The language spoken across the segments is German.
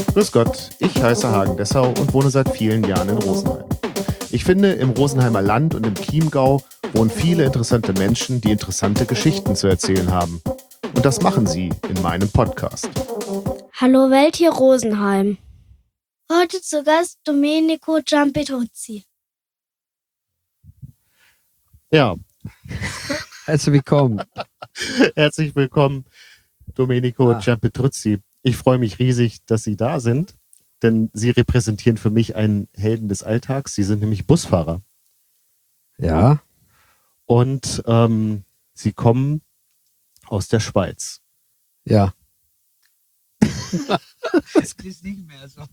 Grüß Gott, ich heiße Hagen Dessau und wohne seit vielen Jahren in Rosenheim. Ich finde, im Rosenheimer Land und im Chiemgau wohnen viele interessante Menschen, die interessante Geschichten zu erzählen haben. Und das machen sie in meinem Podcast. Hallo Welt, hier Rosenheim. Heute zu Gast Domenico Giampetruzzi. Ja. Herzlich willkommen. Herzlich willkommen, Domenico Giampetruzzi. Ich freue mich riesig, dass Sie da sind, denn Sie repräsentieren für mich einen Helden des Alltags. Sie sind nämlich Busfahrer. Ja. Und Sie kommen aus der Schweiz. Ja. Das ist nicht mehr so.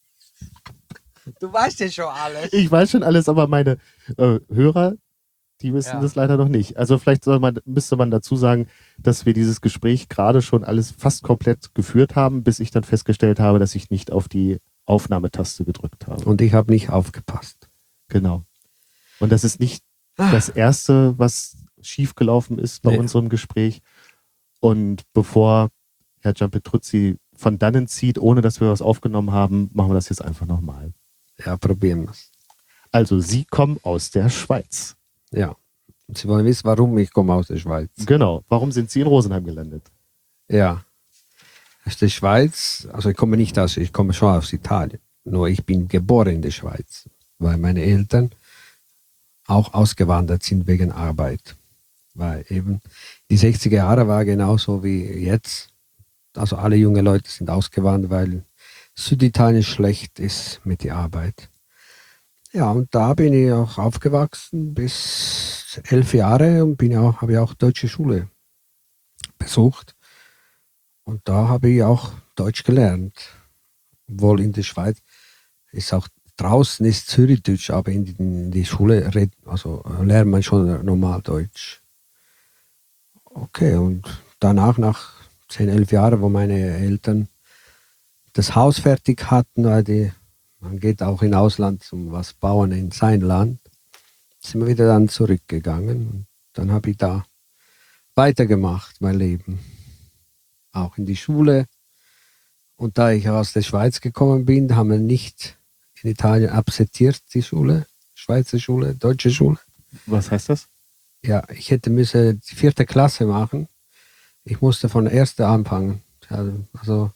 Du weißt ja schon alles. Ich weiß schon alles, aber meine Hörer, die wissen das leider noch nicht. Also vielleicht müsste man dazu sagen, dass wir dieses Gespräch gerade schon alles fast komplett geführt haben, bis ich dann festgestellt habe, dass ich nicht auf die Aufnahmetaste gedrückt habe. Und ich habe nicht aufgepasst. Genau. Und das ist nicht das Erste, was schiefgelaufen ist bei unserem Gespräch. Und bevor Herr Giampetruzzi von dannen zieht, ohne dass wir was aufgenommen haben, machen wir das jetzt einfach nochmal. Ja, probieren wir es. Also, Sie kommen aus der Schweiz. Ja. Und Sie wollen wissen, warum ich komme aus der Schweiz. Genau. Warum sind Sie in Rosenheim gelandet? Ja. Aus der Schweiz, also ich komme schon aus Italien. Nur ich bin geboren in der Schweiz, weil meine Eltern auch ausgewandert sind wegen Arbeit. Weil eben die 60er Jahre war genauso wie jetzt. Also alle junge Leute sind ausgewandert, weil Süditalien schlecht ist mit der Arbeit. Ja, und da bin ich auch aufgewachsen bis 11 Jahre und habe ich auch deutsche Schule besucht. Und da habe ich auch Deutsch gelernt. Obwohl in der Schweiz ist auch draußen ist Zürichdeutsch, aber in die Schule lernt man schon normal Deutsch. Okay, und danach, nach 10, 11 Jahren, wo meine Eltern das Haus fertig hatten, weil man geht auch in Ausland zum was bauen in sein Land, sind wir wieder dann zurückgegangen. Und dann habe ich da weitergemacht, mein Leben. Auch in die Schule. Und da ich aus der Schweiz gekommen bin, haben wir nicht in Italien akzeptiert, die Schule, Schweizer Schule, deutsche Schule. Was heißt das? Ja, ich müssen die 4. Klasse machen. Ich musste von der 1. anfangen. Also,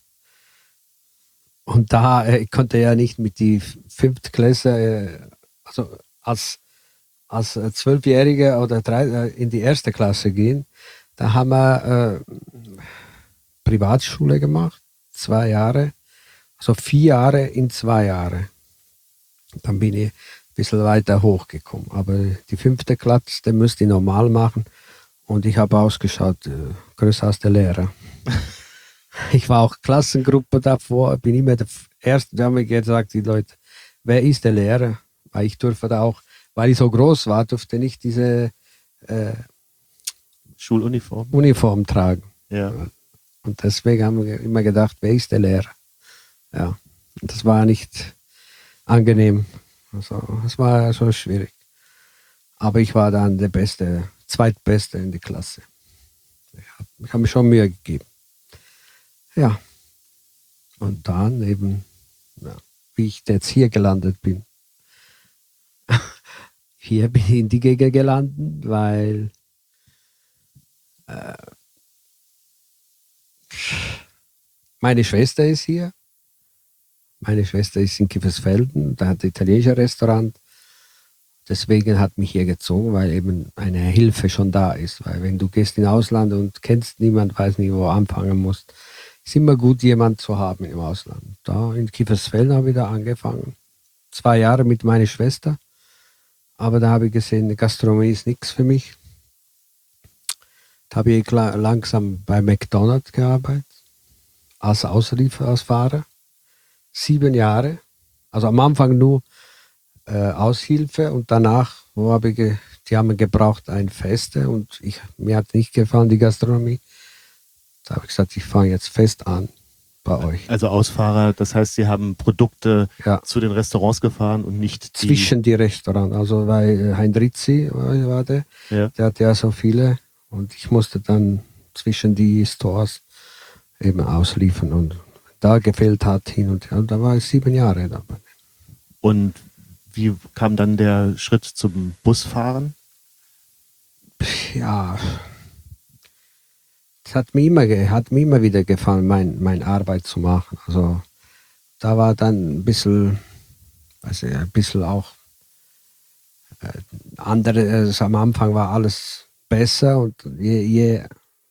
und da ich konnte ja nicht mit die 5. Klasse, also als 12-Jähriger oder in die 1. Klasse gehen. Da haben wir Privatschule gemacht, 2 Jahre, also 4 Jahre in 2 Jahre. Dann bin ich ein bisschen weiter hochgekommen. Aber die 5. Klasse, die müsste ich normal machen. Und ich habe ausgeschaut, größer als der Lehrer. Ich war auch Klassengruppe davor, bin immer der Erste. Da haben wir gesagt, die Leute, wer ist der Lehrer? Weil ich durfte da auch, weil ich so groß war, durfte nicht diese Uniform tragen. Ja. Und deswegen haben wir immer gedacht, wer ist der Lehrer? Ja, und das war nicht angenehm. Also, es war so schwierig. Aber ich war dann der Zweitbeste in der Klasse. Ich habe mir schon Mühe gegeben. Ja. Und dann eben, wie ich jetzt hier gelandet bin. Hier bin ich in die Gegend gelandet, weil meine Schwester ist hier. Meine Schwester ist in Kiefersfelden, da hat ein italienisches Restaurant. Deswegen hat mich hier gezogen, weil eben eine Hilfe schon da ist. Weil wenn du gehst in Ausland und kennst niemand, weiß nicht, wo du anfangen musst, ist immer gut, jemanden zu haben im Ausland. Da in Kiefersfelden habe ich da angefangen. 2 Jahre mit meiner Schwester. Aber da habe ich gesehen, Gastronomie ist nichts für mich. Da habe ich langsam bei McDonald's gearbeitet, als Auslieferfahrer. 7 Jahre. Also am Anfang nur Aushilfe und danach die haben gebraucht ein Feste und mir hat nicht gefallen die Gastronomie. Da habe ich gesagt, ich fange jetzt fest an bei euch. Also Ausfahrer, das heißt, Sie haben Produkte zu den Restaurants gefahren und nicht zwischen die Restaurants. Also weil Heinrizi war der hatte ja so viele und ich musste dann zwischen die Stores eben ausliefern und da gefehlt hat hin und her. Und da war ich 7 Jahre dabei. Und wie kam dann der Schritt zum Busfahren? Ja, es hat mir immer wieder gefallen, meine Arbeit zu machen. Also da war dann ein bisschen, auch andere, also am Anfang war alles besser und je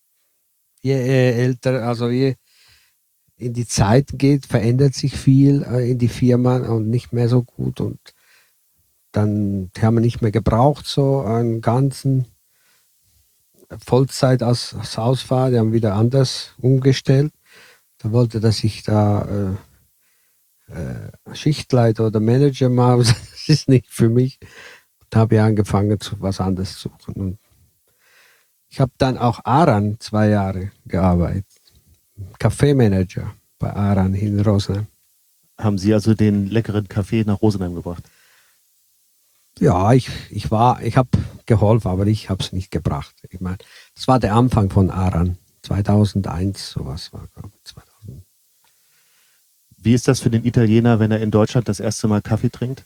älter, also je in die Zeit geht, verändert sich viel in die Firma und nicht mehr so gut und dann haben wir nicht mehr gebraucht, so einen ganzen Vollzeit als Ausfahrer, die haben wieder anders umgestellt. Da wollte, dass ich da Schichtleiter oder Manager mache, das ist nicht für mich. Da habe ich angefangen, was anderes zu suchen. Und ich habe dann auch Aran 2 Jahre gearbeitet. Kaffeemanager bei Aran in Rosenheim. Haben Sie also den leckeren Kaffee nach Rosenheim gebracht? Ja, ich habe geholfen, aber ich habe es nicht gebracht. Ich meine, das war der Anfang von Aran. 2001, sowas war, glaube ich, 2000. Wie ist das für den Italiener, wenn er in Deutschland das erste Mal Kaffee trinkt?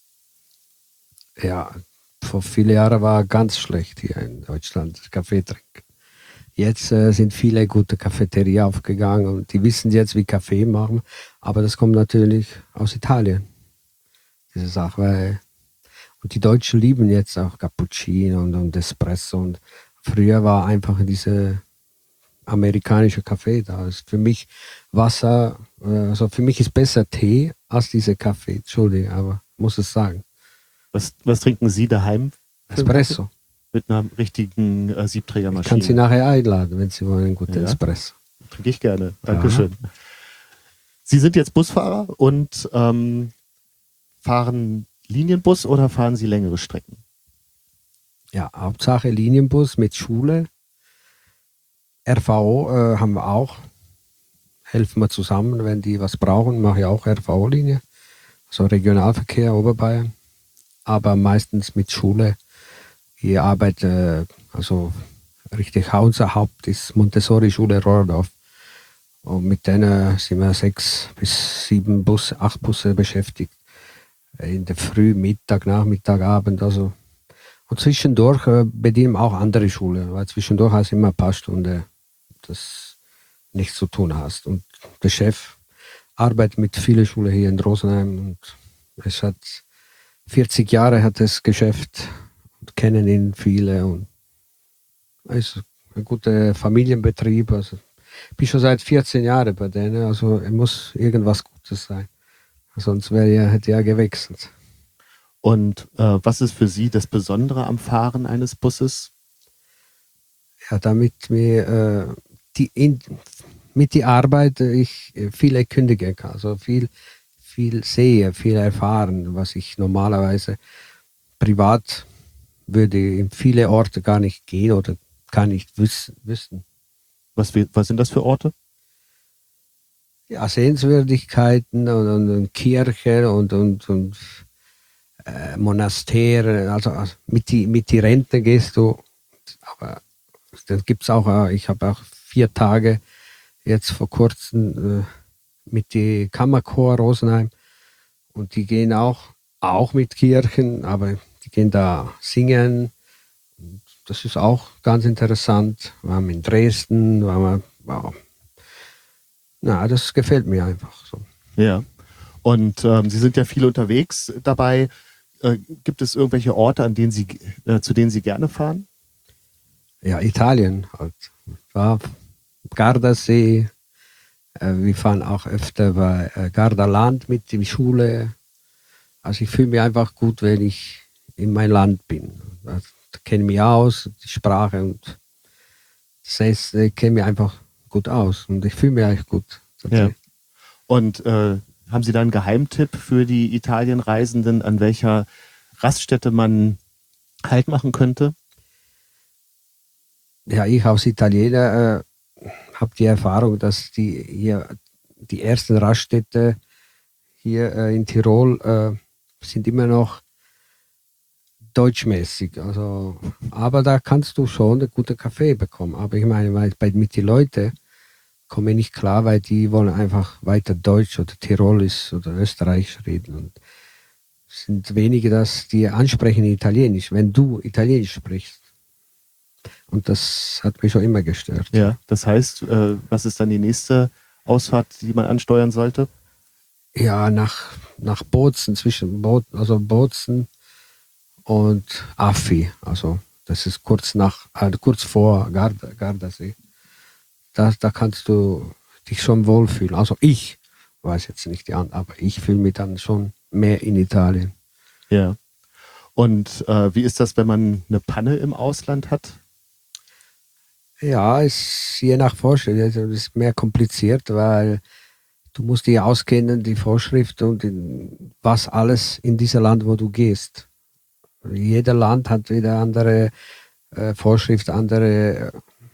Ja, vor vielen Jahren war ganz schlecht hier in Deutschland, Kaffee trinken. Jetzt sind viele gute Cafeterien aufgegangen und die wissen jetzt, wie Kaffee machen, aber das kommt natürlich aus Italien, diese Sache. Und die Deutschen lieben jetzt auch Cappuccino und Espresso und früher war einfach diese amerikanische Kaffee da. Ist für mich Wasser, also für mich ist besser Tee als diese Kaffee, Entschuldigung, aber muss es sagen. Was trinken Sie daheim? Espresso. Mit einer richtigen Siebträgermaschine. Ich kann Sie nachher einladen, wenn Sie wollen, einen guten Espresso. Trinke ich gerne. Dankeschön. Ja. Sie sind jetzt Busfahrer und fahren Linienbus oder fahren Sie längere Strecken? Ja, Hauptsache Linienbus mit Schule. RVO haben wir auch. Helfen wir zusammen, wenn die was brauchen, mache ich auch RVO-Linie. Also Regionalverkehr Oberbayern. Aber meistens mit Schule. Ich arbeite, also richtig unser Haupt ist Montessori-Schule Rohrdorf. Und mit denen sind wir 6 bis 7 8 Busse beschäftigt. In der Früh, Mittag, Nachmittag, Abend. Also. Und zwischendurch bedienen wir auch andere Schulen, weil zwischendurch hast du immer ein paar Stunden, das nichts zu tun hast. Und der Chef arbeitet mit vielen Schulen hier in Rosenheim und es hat 40 Jahre hat das Geschäft und kennen ihn viele und es ist ein guter Familienbetrieb. Also ich bin schon seit 14 Jahren bei denen, also es muss irgendwas Gutes sein. Sonst hätte er gewechselt. Und was ist für Sie das Besondere am Fahren eines Busses? Ja, damit mir mit der Arbeit ich viel erkündigen kann, also viel sehe, viel erfahren, was ich normalerweise privat würde in viele Orte gar nicht gehen oder gar nicht wissen. Was sind das für Orte? Ja, Sehenswürdigkeiten und Kirchen und Monastere, also mit die Rente gehst du, aber dann gibt's auch, ich habe auch 4 Tage jetzt vor kurzem mit die Kammerchor Rosenheim und die gehen auch mit Kirchen, aber die gehen da singen. Das ist auch ganz interessant. Wir haben in Dresden, das gefällt mir einfach so. Ja. Und Sie sind ja viel unterwegs dabei. Gibt es irgendwelche Orte, zu denen Sie gerne fahren? Ja, Italien halt. Ja, Gardasee. Wir fahren auch öfter bei Gardaland mit der Schule. Also ich fühle mich einfach gut, wenn ich in mein Land bin. Da kenne ich mich aus, die Sprache und das heißt, ich kenne mich einfach gut aus und ich fühle mich eigentlich gut. Ja. Und haben Sie da einen Geheimtipp für die Italienreisenden, an welcher Raststätte man Halt machen könnte? Ja, ich als Italiener habe die Erfahrung, dass die ersten Raststätte hier in Tirol sind immer noch deutschmäßig. Also, aber da kannst du schon einen guten Kaffee bekommen. Aber ich meine, mit den Leuten, komme nicht klar, weil die wollen einfach weiter Deutsch oder Tirolisch oder Österreichisch reden. Und es sind wenige, dass die ansprechen Italienisch, wenn du Italienisch sprichst. Und das hat mich schon immer gestört. Ja, das heißt, was ist dann die nächste Ausfahrt, die man ansteuern sollte? Ja, nach Bozen, Bozen und Affi. Also das ist kurz vor Gardasee. Da kannst du dich schon wohlfühlen. Also ich weiß jetzt nicht die anderen, aber ich fühle mich dann schon mehr in Italien. Ja. Und wie ist das, wenn man eine Panne im Ausland hat? Ja, ist je nach Vorschrift. Also es ist mehr kompliziert, weil du musst dich auskennen, die Vorschrift und was alles in diesem Land, wo du gehst. Jeder Land hat wieder andere Vorschrift, andere,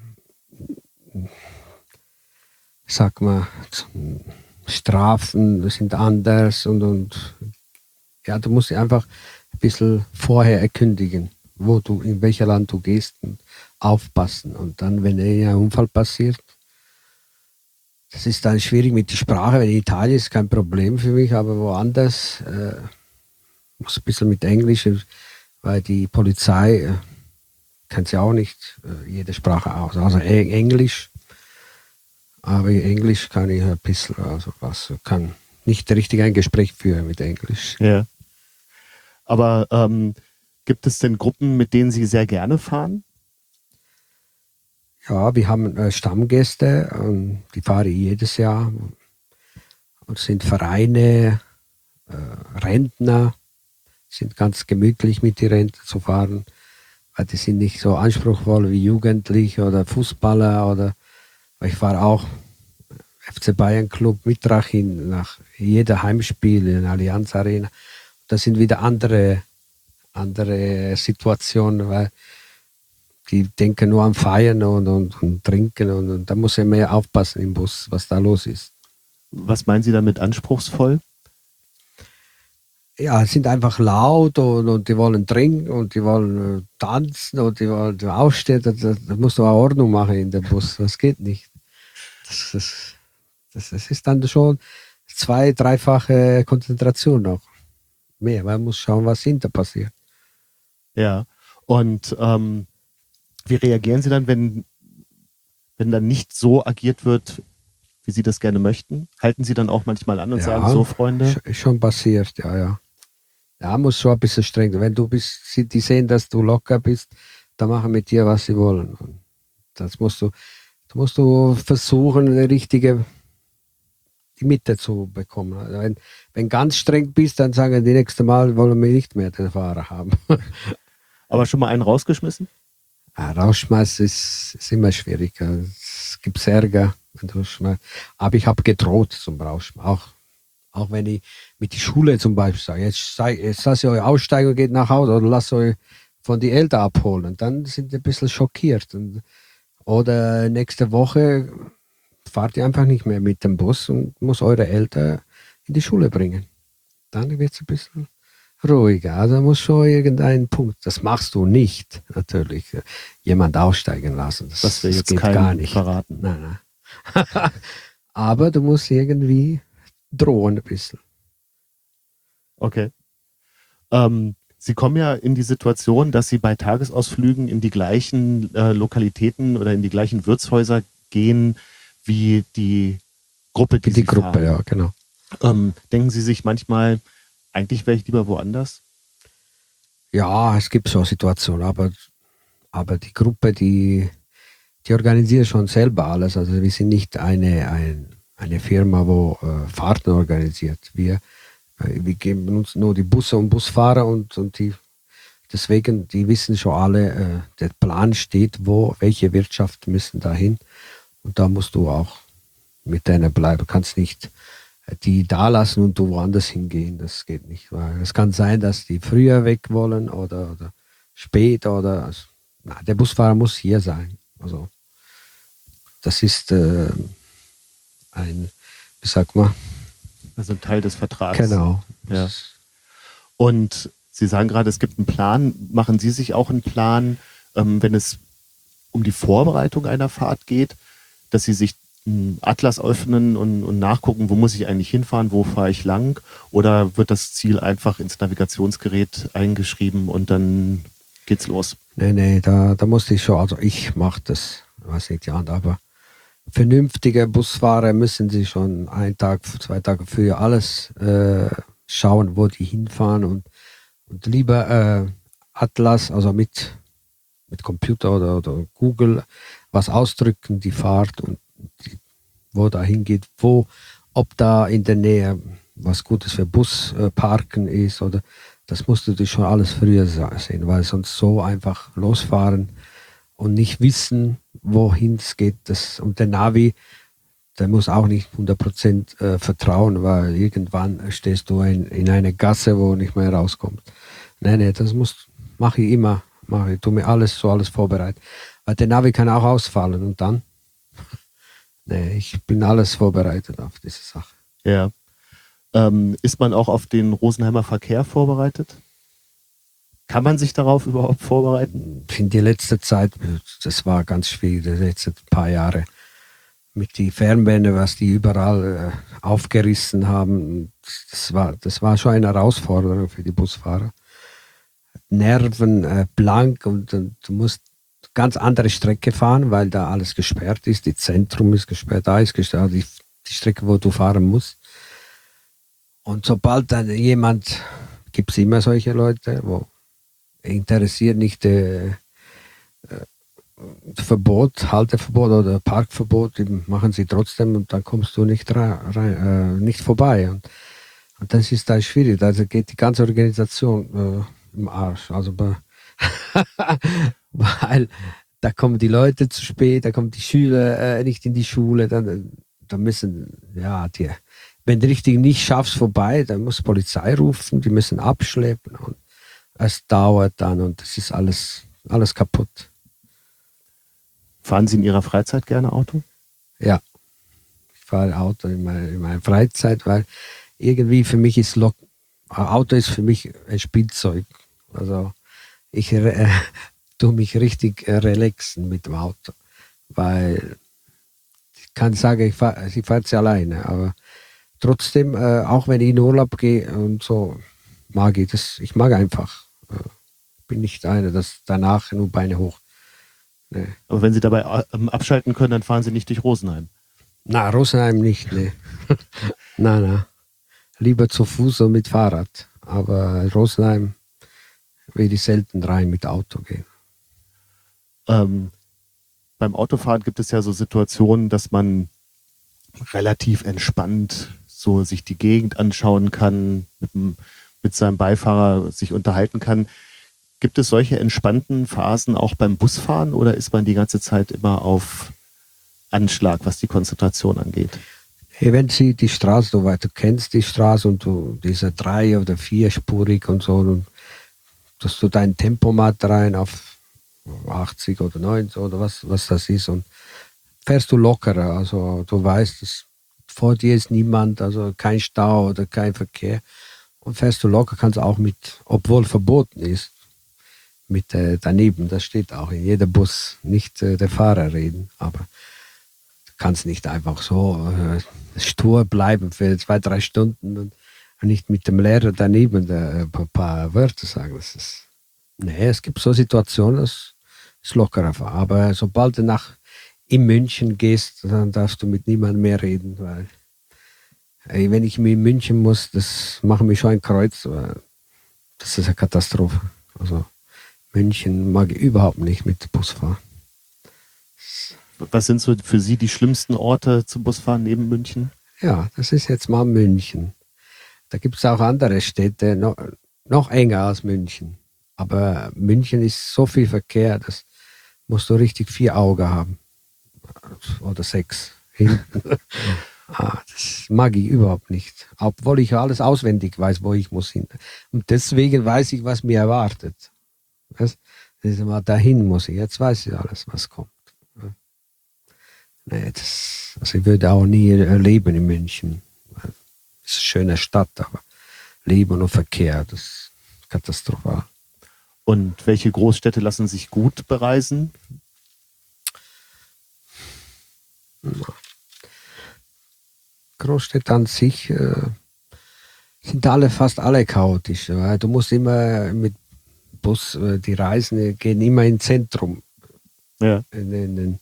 sag mal, Strafen sind anders und ja, du musst dich einfach ein bisschen vorher erkündigen, in welches Land du gehst und aufpassen. Und dann, wenn ein Unfall passiert, das ist dann schwierig mit der Sprache, weil in Italien ist kein Problem für mich, aber woanders muss ein bisschen mit Englisch, weil die Polizei kennt ja auch nicht jede Sprache aus. Also Englisch, aber Englisch kann ich ein bisschen, kann nicht richtig ein Gespräch führen mit Englisch. Ja. Aber gibt es denn Gruppen, mit denen Sie sehr gerne fahren? Ja, wir haben Stammgäste, die fahre ich jedes Jahr. Und sind Vereine, Rentner, sind ganz gemütlich mit den Rentner zu fahren, weil die sind nicht so anspruchsvoll wie Jugendliche oder Fußballer ich fahre auch FC Bayern Club Mitrachin nach jeder Heimspiel in der Allianz Arena. Das sind wieder andere Situationen, weil die denken nur an Feiern und Trinken und da muss er mehr aufpassen im Bus, was da los ist. Was meinen Sie damit anspruchsvoll? Ja, sind einfach laut und die wollen trinken und die wollen tanzen und die wollen aufstehen. Da musst du auch Ordnung machen in dem Bus. Das geht nicht. Das ist dann schon 2-, 3-fache Konzentration noch. Mehr, man muss schauen, was hinter passiert. Ja, und wie reagieren Sie dann, wenn dann nicht so agiert wird, wie Sie das gerne möchten? Halten Sie dann auch manchmal an und sagen, so Freunde? Schon passiert, ja. Ja, muss schon ein bisschen streng sein. Wenn du bist, die sehen, dass du locker bist, dann machen mit dir, was sie wollen. Und das musst du versuchen, die Mitte zu bekommen. Also wenn ganz streng bist, dann sagen die nächste Mal, wollen wir nicht mehr den Fahrer haben. Aber schon mal einen rausgeschmissen? Ja, rausschmeißen ist immer schwierig. Es gibt Ärger, wenn du schmeißt. Aber ich habe gedroht zum Rausschmeißen. Auch wenn ich mit der Schule zum Beispiel sage, jetzt lasst ihr euch aussteigen und geht nach Hause oder lasst euch von den Eltern abholen. Dann sind die ein bisschen schockiert. Oder nächste Woche fahrt ihr einfach nicht mehr mit dem Bus und muss eure Eltern in die Schule bringen. Dann wird es ein bisschen ruhiger. Also muss schon irgendein Punkt, das machst du nicht, natürlich, jemand aussteigen lassen. Das will jetzt geht gar nicht verraten. Nein. Aber du musst irgendwie drohen ein bisschen. Okay. Sie kommen ja in die Situation, dass Sie bei Tagesausflügen in die gleichen Lokalitäten oder in die gleichen Wirtshäuser gehen wie die Gruppe, die Sie Gruppe, fahren. Ja, genau. Denken Sie sich manchmal, eigentlich wäre ich lieber woanders? Ja, es gibt so Situationen, aber die Gruppe, die organisiert schon selber alles. Also wir sind nicht eine Firma, wo Fahrten organisiert. Wir geben uns nur die Busse und Busfahrer und deswegen, die wissen schon alle, der Plan steht, welche Wirtschaft müssen dahin. Und da musst du auch mit denen bleiben. Du kannst nicht die da lassen und du woanders hingehen. Das geht nicht. Weil es kann sein, dass die früher weg wollen oder spät der Busfahrer muss hier sein. Also das ist wie sagt man? Also ein Teil des Vertrags. Genau. Ja. Und Sie sagen gerade, es gibt einen Plan. Machen Sie sich auch einen Plan, wenn es um die Vorbereitung einer Fahrt geht, dass Sie sich Atlas öffnen und nachgucken, wo muss ich eigentlich hinfahren, wo fahre ich lang? Oder wird das Ziel einfach ins Navigationsgerät eingeschrieben und dann geht's los? Nee, da musste ich schon, also ich mache das, weiß nicht, ja, aber vernünftige Busfahrer müssen sie schon 1 Tag, 2 Tage früher alles schauen, wo die hinfahren und lieber Atlas, also mit Computer oder Google was ausdrücken, die Fahrt und wo da hingeht, ob da in der Nähe was Gutes für Busparken ist oder das musst du schon alles früher sehen, weil sonst so einfach losfahren und nicht wissen, wohin es geht. Und der Navi, der muss auch nicht 100% vertrauen, weil irgendwann stehst du in einer Gasse, wo nicht mehr rauskommst. Nee, das mache ich immer. Ich tue mir alles vorbereitet. Weil der Navi kann auch ausfallen und dann? Nee, ich bin alles vorbereitet auf diese Sache. Ja. Ist man auch auf den Rosenheimer Verkehr vorbereitet? Kann man sich darauf überhaupt vorbereiten? In der letzten Zeit, das war ganz schwierig, die letzten paar Jahre. Mit den Fernwände, was die überall aufgerissen haben, das war schon eine Herausforderung für die Busfahrer. Nerven blank und du musst ganz andere Strecke fahren, weil da alles gesperrt ist. Die Zentrum ist gesperrt, da ist gesperrt, die Strecke, wo du fahren musst. Und sobald dann gibt es immer solche Leute, wo interessiert nicht Halteverbot oder Parkverbot, die machen sie trotzdem und dann kommst du nicht nicht vorbei. Und das ist da schwierig, da geht die ganze Organisation im Arsch. Also weil da kommen die Leute zu spät, da kommen die Schüler nicht in die Schule, dann müssen, wenn du richtig nicht schaffst vorbei, dann muss Polizei rufen, die müssen abschleppen und es dauert dann und das ist alles kaputt. Fahren Sie in Ihrer Freizeit gerne Auto? Ja, ich fahre Auto in meiner Freizeit, weil irgendwie für mich Auto ist für mich ein Spielzeug. Also ich tue mich richtig relaxen mit dem Auto, weil ich kann sagen, ich fahre sie alleine, aber trotzdem, auch wenn ich in Urlaub gehe und so, mag ich das. Ich mag einfach. Bin nicht einer, das danach nur Beine hoch. Nee. Aber wenn Sie dabei abschalten können, dann fahren Sie nicht durch Rosenheim. Na, Rosenheim nicht, ne. Na. Lieber zu Fuß und mit Fahrrad. Aber Rosenheim will ich selten rein mit Auto gehen. Beim Autofahren gibt es ja so Situationen, dass man relativ entspannt so sich die Gegend anschauen kann, mit seinem Beifahrer sich unterhalten kann. Gibt es solche entspannten Phasen auch beim Busfahren oder ist man die ganze Zeit immer auf Anschlag, was die Konzentration angeht? Hey, wenn Sie die Straße, du kennst die Straße und diese 3- oder 4-spurig und so, und dass du dein Tempomat rein auf 80 oder 90 oder was das ist und fährst du lockerer. Also du weißt, dass vor dir ist niemand, also kein Stau oder kein Verkehr. Und fährst du locker, kannst auch obwohl verboten ist, mit daneben, das steht auch in jedem Bus, nicht der Fahrer reden, aber du kannst nicht einfach so stur bleiben für 2-3 Stunden und nicht mit dem Lehrer daneben ein paar Wörter sagen. Es gibt so Situationen, das ist lockerer. Aber sobald du in München gehst, dann darfst du mit niemandem mehr reden, weil wenn ich in München muss, das macht mich schon ein Kreuz. Das ist eine Katastrophe. Also München mag ich überhaupt nicht mit Busfahren. Was sind so für Sie die schlimmsten Orte zum Busfahren neben München? Ja, das ist jetzt mal München. Da gibt es auch andere Städte, noch enger als München. Aber München ist so viel Verkehr, das musst du richtig 4 Augen haben. Oder 6 hinten. Das mag ich überhaupt nicht. Obwohl ich alles auswendig weiß, wo ich muss hin. Und deswegen weiß ich, was mir erwartet. Das ist mal dahin muss ich. Jetzt weiß ich alles, was kommt. Nee, also ich würde auch nie leben in München. Es ist eine schöne Stadt, aber Leben und Verkehr, das ist katastrophal. Und welche Großstädte lassen sich gut bereisen? Großstädte an sich sind fast alle chaotisch. Weil du musst immer mit Bus, die Reisenden gehen immer ins Zentrum, Ja. in den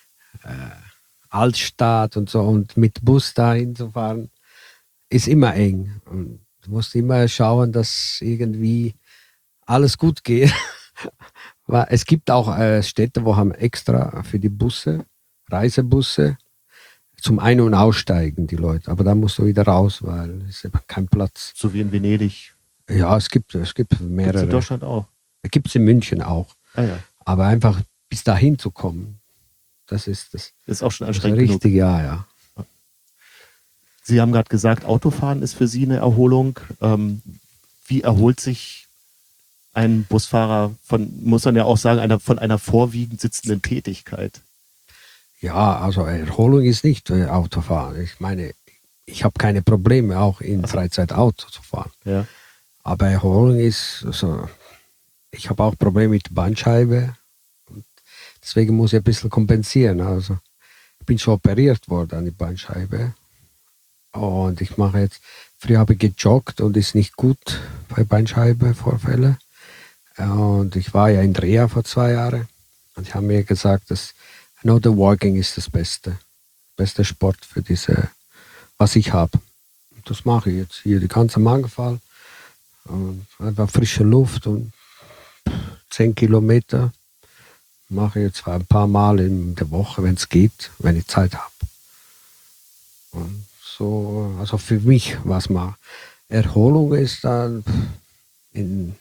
Altstadt und so, und mit Bus dahin zu fahren, ist immer eng. Und du musst immer schauen, dass irgendwie alles gut geht. Weil es gibt auch Städte, wo haben extra für die Busse, Reisebusse, zum Ein- und Aussteigen die Leute. Aber da musst du wieder raus, weil es ist kein Platz. So wie in Venedig. Ja, es gibt Gibt's mehrere. in Deutschland auch. Gibt es in München auch. Ah ja. Aber einfach bis dahin zu kommen, das ist Ist auch schon das ist anstrengend genug. richtig, ja. Sie haben gerade gesagt, Autofahren ist für Sie eine Erholung. Wie erholt sich ein Busfahrer muss man ja auch sagen, von einer vorwiegend sitzenden Tätigkeit? Ja, also Erholung ist nicht Autofahren. Ich meine, ich habe keine Probleme, auch in Freizeit Auto zu fahren. Ja. Aber Erholung ist, also, ich habe auch Probleme mit der Bandscheibe. Und deswegen muss ich ein bisschen kompensieren. Also, ich bin schon operiert worden an die Bandscheibe. Und ich mache jetzt, früher habe ich gejoggt und ist nicht gut bei Bandscheibenvorfällen. Und ich war ja in Reha vor 2 Jahren. Und ich habe mir gesagt, dass the Walking ist das Beste Sport für was ich habe. Das mache ich jetzt hier, die ganze Mangfall. Und einfach frische Luft und 10 Kilometer mache ich jetzt ein paar Mal in der Woche, wenn es geht, wenn ich Zeit habe. Und so, also für mich, was mal Erholung ist dann in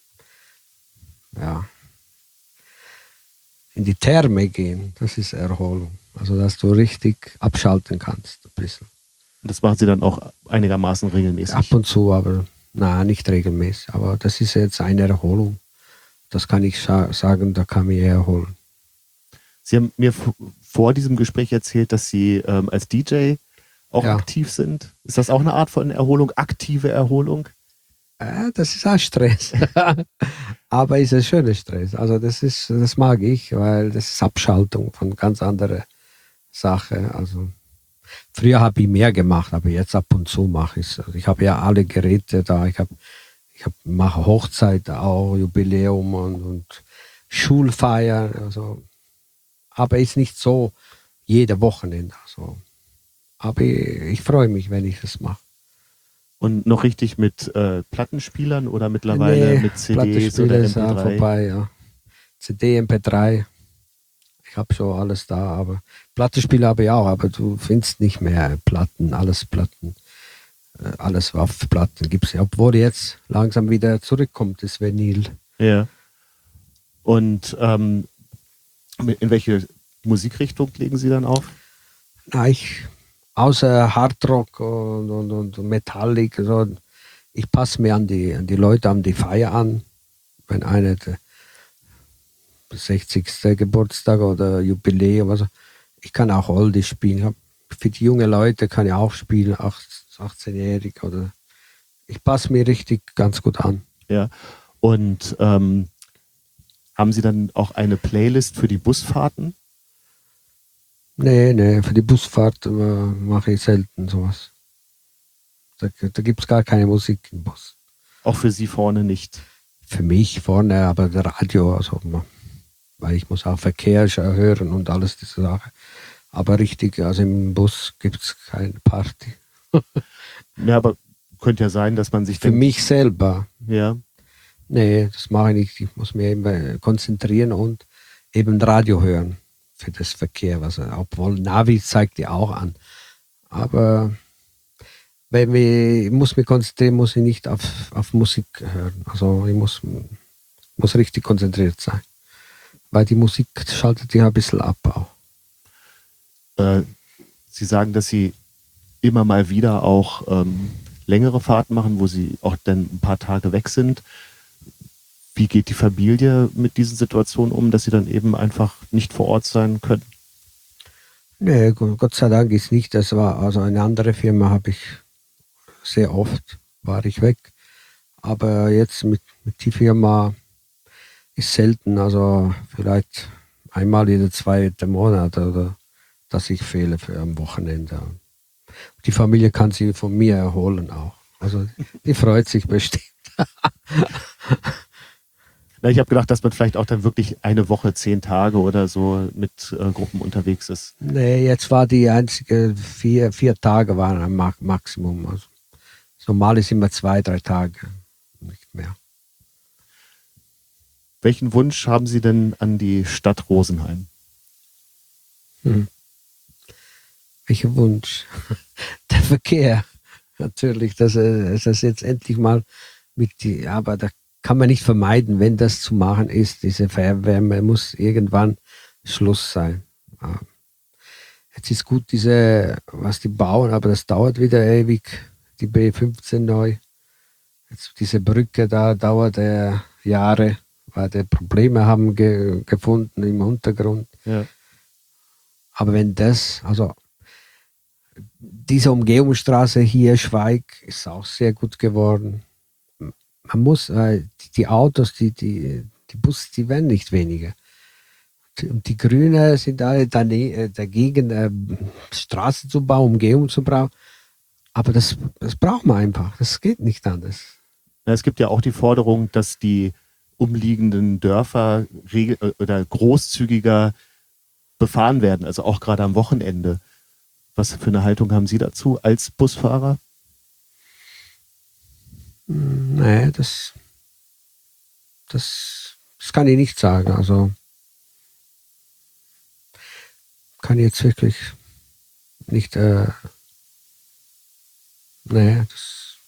die Therme gehen, das ist Erholung. Also, dass du richtig abschalten kannst, ein bisschen. Und das machen Sie dann auch einigermaßen regelmäßig? Ab und zu, aber nicht regelmäßig. Aber das ist jetzt eine Erholung. Das kann ich sagen, da kann ich erholen. Sie haben mir vor diesem Gespräch erzählt, dass Sie als DJ auch aktiv sind. Ist das auch eine Art von Erholung, aktive Erholung? Das ist auch Stress. Aber ist ein schöner Stress. Also das mag ich, weil das ist Abschaltung von ganz anderen Sachen. Also früher habe ich mehr gemacht, aber jetzt ab und zu mache ich es. Also ich habe ja alle Geräte da. Ich mache Hochzeit auch, Jubiläum und Schulfeiern. Also, aber ist nicht so jede Wochenende. Also, aber ich freue mich, wenn ich das mache. Und noch richtig mit Plattenspielern oder mittlerweile mit CDs oder MP3? Ist auch vorbei, ja. CD, MP3. Ich habe schon alles da, aber Plattenspieler habe ich auch, aber du findest nicht mehr Platten, alles auf Platten gibt es ja. Obwohl jetzt langsam wieder zurückkommt, das Vinyl. Ja. Und in welche Musikrichtung legen Sie dann auf? Außer Hardrock und Metallic, so, ich passe mir an die Leute, an die Feier an. Wenn einer der 60. Geburtstag oder Jubiläum, also ich kann auch Oldie spielen. Für die jungen Leute kann ich auch spielen, 18-jährig oder ich passe mir richtig ganz gut an. Ja. Und haben Sie dann auch eine Playlist für die Busfahrten? Nee, für die Busfahrt mache ich selten sowas. Da gibt es gar keine Musik im Bus. Auch für Sie vorne nicht? Für mich vorne, aber der Radio, also, weil ich muss auch Verkehr hören und alles diese Sache. Aber richtig, also im Bus gibt es keine Party. Ja, aber könnte ja sein, dass man sich für mich selber. Ja. Nee, das mache ich nicht. Ich muss mich eben konzentrieren und eben Radio hören. Für das Verkehr, obwohl Navi zeigt ja auch an. Aber ich muss mich konzentrieren, muss ich nicht auf Musik hören. Also ich muss richtig konzentriert sein. Weil die Musik schaltet ja ein bisschen ab auch. Sie sagen, dass Sie immer mal wieder auch längere Fahrten machen, wo Sie auch dann ein paar Tage weg sind. Wie geht die Familie mit diesen Situationen um, dass sie dann eben einfach nicht vor Ort sein können? Nee, Gott sei Dank ist nicht. Das war also eine andere Firma, habe ich sehr oft, war ich weg. Aber jetzt mit der Firma ist selten, also vielleicht einmal jede 2. Monat oder dass ich fehle für am Wochenende. Die Familie kann sie von mir erholen auch. Also die freut sich bestimmt. Na, ich habe gedacht, dass man vielleicht auch dann wirklich eine Woche, 10 Tage oder so mit Gruppen unterwegs ist. Nee, jetzt war die einzige 4 Tage waren am Maximum. Also, normal ist immer 2, 3 Tage, nicht mehr. Welchen Wunsch haben Sie denn an die Stadt Rosenheim? Welcher Wunsch? Der Verkehr. Natürlich, dass das jetzt endlich mal aber da kann man nicht vermeiden, wenn das zu machen ist, diese Fernwärme, muss irgendwann Schluss sein. Jetzt ist gut, was die bauen, aber das dauert wieder ewig, die B15 neu. Jetzt diese Brücke da dauert Jahre, weil die Probleme haben gefunden im Untergrund. Ja. Aber wenn also diese Umgehungsstraße hier, Schweig, ist auch sehr gut geworden. Man muss, die Autos, die Busse, die werden nicht weniger. Und die Grünen sind alle dagegen, Straße zu bauen, Umgehung zu bauen. Aber das braucht man einfach. Das geht nicht anders. Na, es gibt ja auch die Forderung, dass die umliegenden Dörfer oder großzügiger befahren werden, also auch gerade am Wochenende. Was für eine Haltung haben Sie dazu als Busfahrer? Nee, das kann ich nicht sagen. Also kann ich jetzt wirklich nicht. Nee, das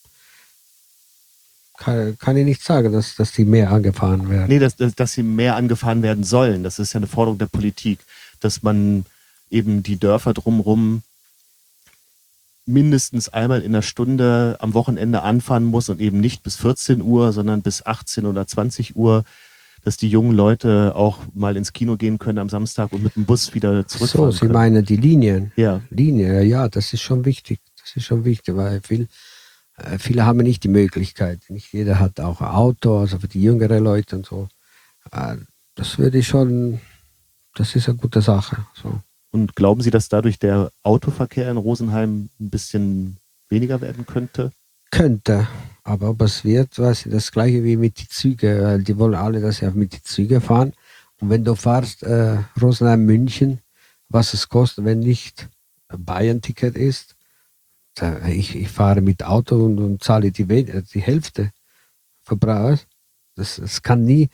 kann ich nicht sagen, dass die mehr angefahren werden. Nee, dass sie mehr angefahren werden sollen. Das ist ja eine Forderung der Politik, dass man eben die Dörfer drumherum mindestens einmal in der Stunde am Wochenende anfahren muss und eben nicht bis 14 Uhr, sondern bis 18 oder 20 Uhr, dass die jungen Leute auch mal ins Kino gehen können am Samstag und mit dem Bus wieder zurückfahren So, Sie können. meinen die Linien? Ja. Ja, das ist schon wichtig. Das ist schon wichtig, weil viele haben nicht die Möglichkeit. Nicht jeder hat auch ein Auto, also für die jüngeren Leute und so. Das ist eine gute Sache. So. Und glauben Sie, dass dadurch der Autoverkehr in Rosenheim ein bisschen weniger werden könnte? Könnte, aber ob es wird, weiß ich, das gleiche wie mit den Zügen, weil die wollen alle, dass sie mit den Zügen fahren. Und wenn du fährst Rosenheim, München, was es kostet, wenn nicht ein Bayern-Ticket ist, ich fahre mit Auto und zahle die Hälfte Verbrauch. Das kann nie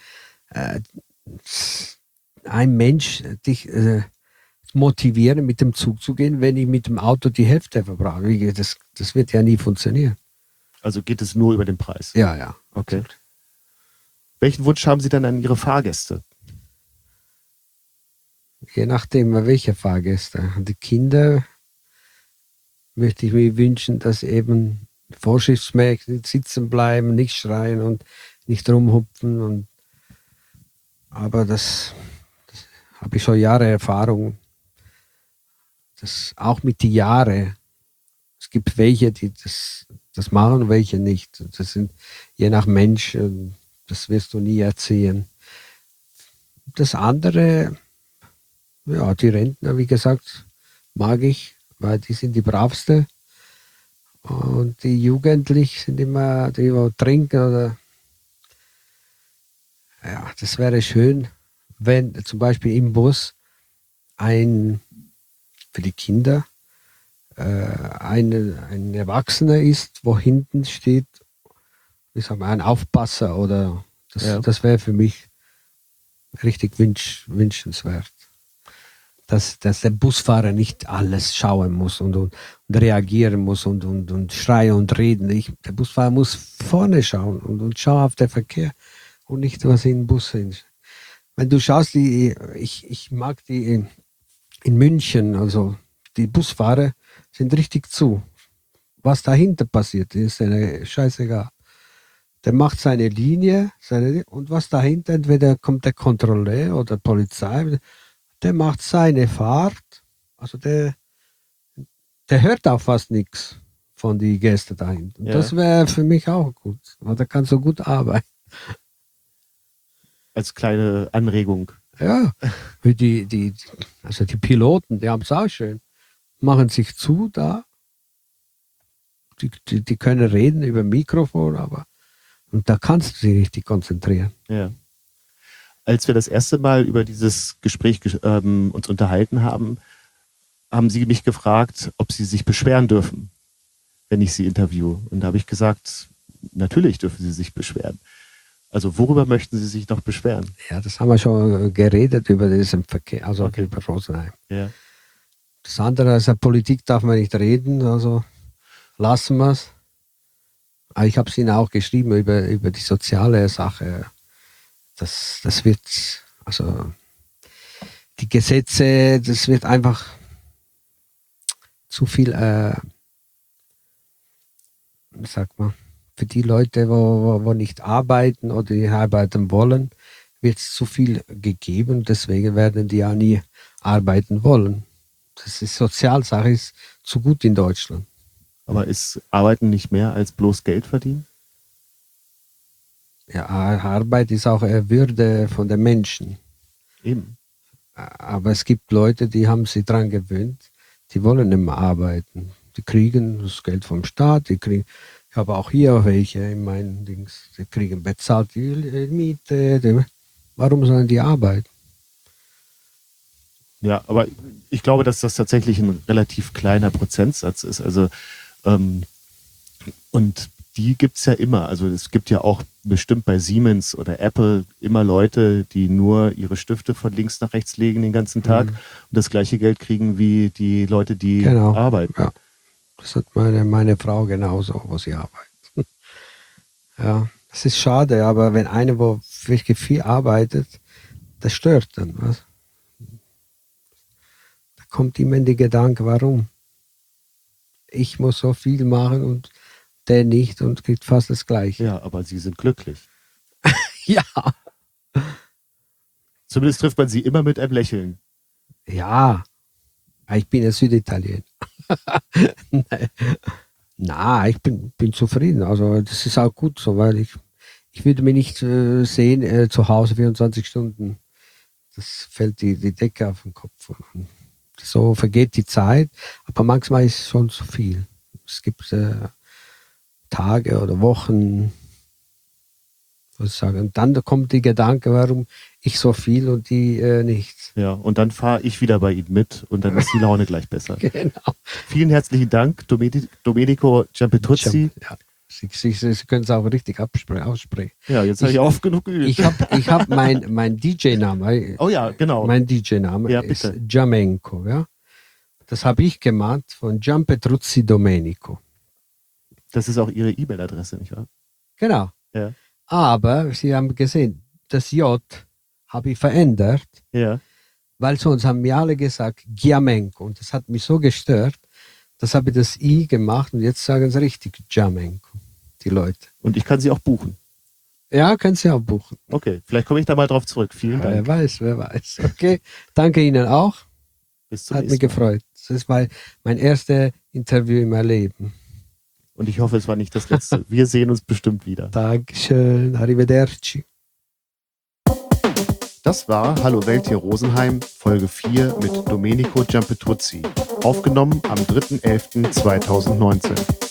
ein Mensch dich motivieren, mit dem Zug zu gehen, wenn ich mit dem Auto die Hälfte verbrauche. Das wird ja nie funktionieren. Also geht es nur über den Preis? Ja. Okay. Welchen Wunsch haben Sie dann an Ihre Fahrgäste? Je nachdem, welche Fahrgäste. An die Kinder möchte ich mir wünschen, dass eben vorschriftsmäßig sitzen bleiben, nicht schreien und nicht rumhupfen. Aber das habe ich schon Jahre Erfahrung. Das auch mit den Jahren. Es gibt welche, die das machen und welche nicht. Das sind je nach Mensch, das wirst du nie erzählen. Das andere, ja, die Rentner, wie gesagt, mag ich, weil die sind die bravste. Und die Jugendlichen sind immer, die trinken oder. Ja, das wäre schön, wenn zum Beispiel im Bus für die Kinder ein Erwachsener ist, wo hinten steht, wie sagen wir, ein Aufpasser oder das wäre für mich richtig wünschenswert. Dass der Busfahrer nicht alles schauen muss und reagieren muss und schreien und reden. Der Busfahrer muss vorne schauen und schauen auf den Verkehr und nicht, was in den Bus ist. Wenn du schaust, ich mag die in München, also die Busfahrer sind richtig zu. Was dahinter passiert, ist eine scheißegal. Der macht seine Linie und was dahinter, entweder kommt der Kontrolleur oder Polizei, der macht seine Fahrt, also der hört auch fast nichts von den Gästen dahinter. Ja. Das wäre für mich auch gut, weil der kann so gut arbeiten. Als kleine Anregung. Ja, also die Piloten, die haben es auch schön. Machen sich zu da die können reden über Mikrofon, aber und da kannst du dich richtig konzentrieren. Ja. Als wir das erste Mal über dieses Gespräch uns unterhalten haben, haben Sie mich gefragt, ob Sie sich beschweren dürfen, wenn ich Sie interviewe. Und da habe ich gesagt, natürlich dürfen Sie sich beschweren. Also worüber möchten Sie sich noch beschweren? Ja, das haben wir schon geredet über diesen Verkehr, also Okay. über Rosenheim. Ja. Das andere, also Politik darf man nicht reden, also lassen wir es. Aber ich habe es Ihnen auch geschrieben über die soziale Sache. Das wird, also die Gesetze, das wird einfach zu viel, wie sagt man, für die Leute, wo nicht arbeiten oder die arbeiten wollen, wird es zu viel gegeben. Deswegen werden die ja nie arbeiten wollen. Das ist Sozialsache, ist zu gut in Deutschland. Aber ist Arbeiten nicht mehr als bloß Geld verdienen? Ja, Arbeit ist auch eine Würde von den Menschen. Eben. Aber es gibt Leute, die haben sich daran gewöhnt, die wollen nicht mehr arbeiten. Die kriegen das Geld vom Staat, ich habe auch hier welche in meinen Dings, die kriegen bezahlt die Miete. Warum sollen die arbeiten? Ja, aber ich glaube, dass das tatsächlich ein relativ kleiner Prozentsatz ist. Also und die gibt es ja immer. Also es gibt ja auch bestimmt bei Siemens oder Apple immer Leute, die nur ihre Stifte von links nach rechts legen den ganzen Tag und das gleiche Geld kriegen wie die Leute, die arbeiten. Ja. Das hat meine Frau genauso, wo sie arbeitet. Ja, das ist schade, aber wenn einer, wo wirklich viel arbeitet, das stört dann, was? Da kommt immer der Gedanke, warum? Ich muss so viel machen und der nicht und kriegt fast das Gleiche. Ja, aber sie sind glücklich. Ja. Zumindest trifft man sie immer mit einem Lächeln. Ja. Ich bin ein Süditaliener. Na, ich bin zufrieden. Also das ist auch gut so, weil ich würde mich nicht sehen zu Hause 24 Stunden. Das fällt die Decke auf den Kopf. Und so vergeht die Zeit, aber manchmal ist es schon zu viel. Es gibt Tage oder Wochen, was ich sage. Und dann kommt der Gedanke, warum ich so viel und die nichts. Ja, und dann fahre ich wieder bei Ihnen mit und dann ist die Laune gleich besser. Genau. Vielen herzlichen Dank, Domenico Giampetruzzi. Ja. Sie können es auch richtig aussprechen. Ja, jetzt habe ich oft genug geübt. Ich hab mein DJ-Name. Oh ja, genau. Mein DJ-Name Ja, ist bitte. Giamenco. Ja? Das habe ich gemacht von Giampetruzzi Domenico. Das ist auch Ihre E-Mail-Adresse, nicht wahr? Genau. Ja. Aber Sie haben gesehen, das J habe ich verändert, Ja. weil sonst haben mir alle gesagt Giamenco. Und das hat mich so gestört, das habe ich das I gemacht und jetzt sagen sie richtig Giamenco, die Leute. Und ich kann Sie auch buchen. Ja, können Sie auch buchen. Okay, vielleicht komme ich da mal drauf zurück. Vielen Dank. Wer weiß. Okay, danke Ihnen auch. Bis zum Hat mich nächsten Mal. gefreut. Das ist mein erstes Interview in meinem Leben. Und ich hoffe, es war nicht das letzte. Wir sehen uns bestimmt wieder. Dankeschön. Arrivederci. Das war Hallo Welt hier Rosenheim, Folge 4 mit Domenico Giampetruzzi. Aufgenommen am 3.11.2019.